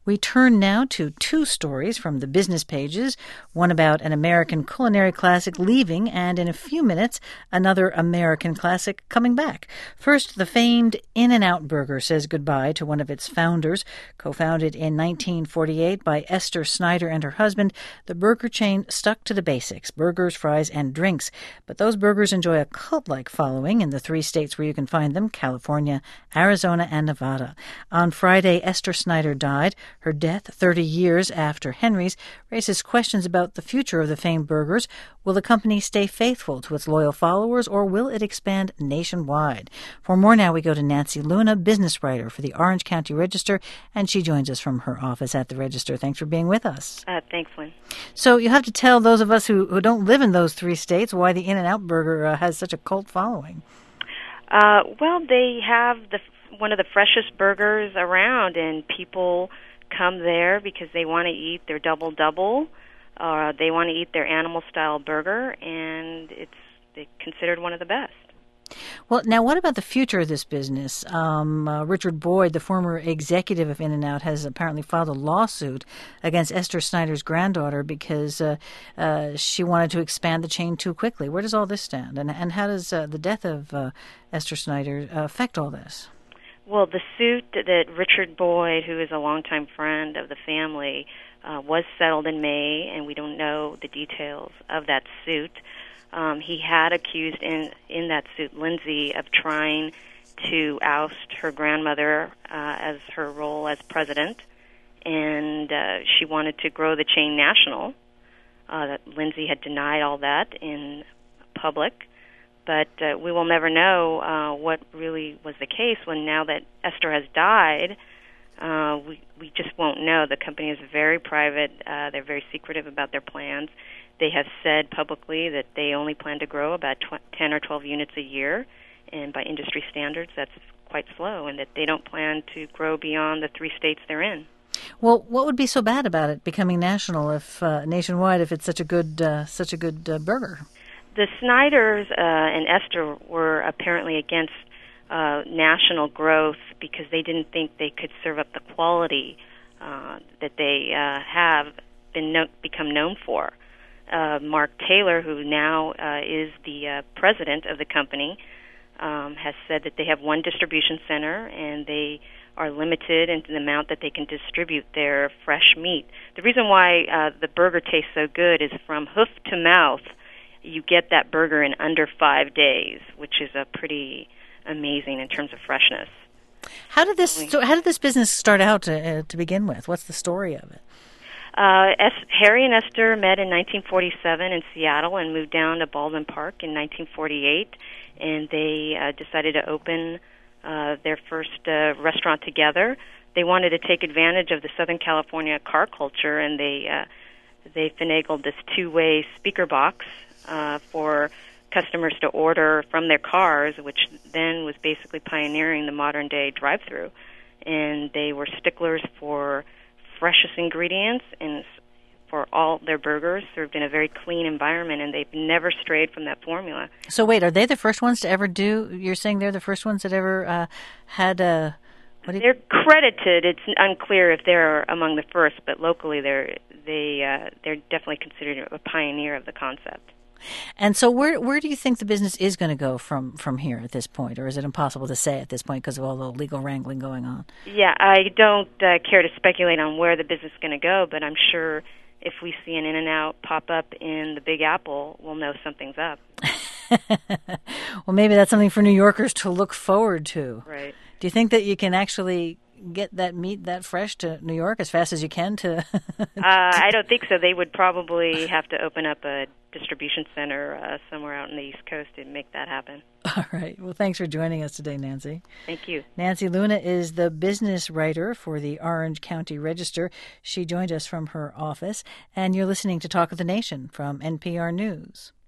We turn now to two stories from the business pages, one about an American culinary classic leaving, and in a few minutes, another American classic coming back. First, the famed In-N-Out Burger says goodbye to one of its founders. Co-founded in 1948 by Esther Snyder and her husband, the burger chain stuck to the basics: burgers, fries, and drinks. But those burgers enjoy a cult-like following in the three states where you can find them: California, Arizona, and Nevada. On Friday, Esther Snyder died. Her death, 30 years after Henry's, raises questions about the future of the famed burgers. Will the company stay faithful to its loyal followers, or will it expand nationwide? For more now, we go to Nancy Luna, business writer for the Orange County Register, and she joins us from her office at the Register. Thanks for being with us. Thanks, Lynn. So you have to tell those of us who don't live in those three states why the In-N-Out Burger has such a cult following. Well, they have one of the freshest burgers around, and people come there because they want to eat their double-double, they want to eat their animal-style burger, and they're considered one of the best. Well, now, what about the future of this business? Richard Boyd, the former executive of In-N-Out, has apparently filed a lawsuit against Esther Snyder's granddaughter because she wanted to expand the chain too quickly. Where does all this stand? And how does the death of Esther Snyder affect all this? Well, the suit that Richard Boyd, who is a longtime friend of the family, was settled in May, and we don't know the details of that suit. He had accused in that suit Lindsay of trying to oust her grandmother as her role as president, and she wanted to grow the chain national. Lindsay had denied all that in public, but we will never know what really was the case when, now that Esther has died, we just won't know. The company is very private. They're very secretive about their plans. They have said publicly that they only plan to grow about 10 or 12 units a year, and by industry standards, that's quite slow, and that they don't plan to grow beyond the three states they're in. Well, what would be so bad about it becoming national, nationwide, if it's such a good burger? The Snyders and Esther were apparently against national growth because they didn't think they could serve up the quality that they have become known for. Mark Taylor, who now is the president of the company, has said that they have one distribution center and they are limited in the amount that they can distribute their fresh meat. The reason why the burger tastes so good is from hoof to mouth, you get that burger in under 5 days, which is a pretty amazing in terms of freshness. How did this business start out to begin with? What's the story of it? Harry and Esther met in 1947 in Seattle and moved down to Baldwin Park in 1948, and they decided to open their first restaurant together. They wanted to take advantage of the Southern California car culture, and they finagled this two-way speaker box for customers to order from their cars, which then was basically pioneering the modern-day drive-through. And they were sticklers for freshest ingredients and for all their burgers served in a very clean environment, and they've never strayed from that formula. So wait, are they the first ones to ever you're saying they're the first ones that ever had a... They're credited. It's unclear if they're among the first, but locally they're definitely considered a pioneer of the concept. And so where do you think the business is going to go from here at this point, or is it impossible to say at this point because of all the legal wrangling going on? Yeah, I don't care to speculate on where the business is going to go, but I'm sure if we see an In-N-Out pop up in the Big Apple, we'll know something's up. Well, maybe that's something for New Yorkers to look forward to. Right. Do you think that you can actually get that meat that fresh to New York as fast as you can to... I don't think so. They would probably have to open up a distribution center somewhere out on the East Coast to make that happen. All right. Well, thanks for joining us today, Nancy. Thank you. Nancy Luna is the business writer for the Orange County Register. She joined us from her office, and you're listening to Talk of the Nation from NPR News.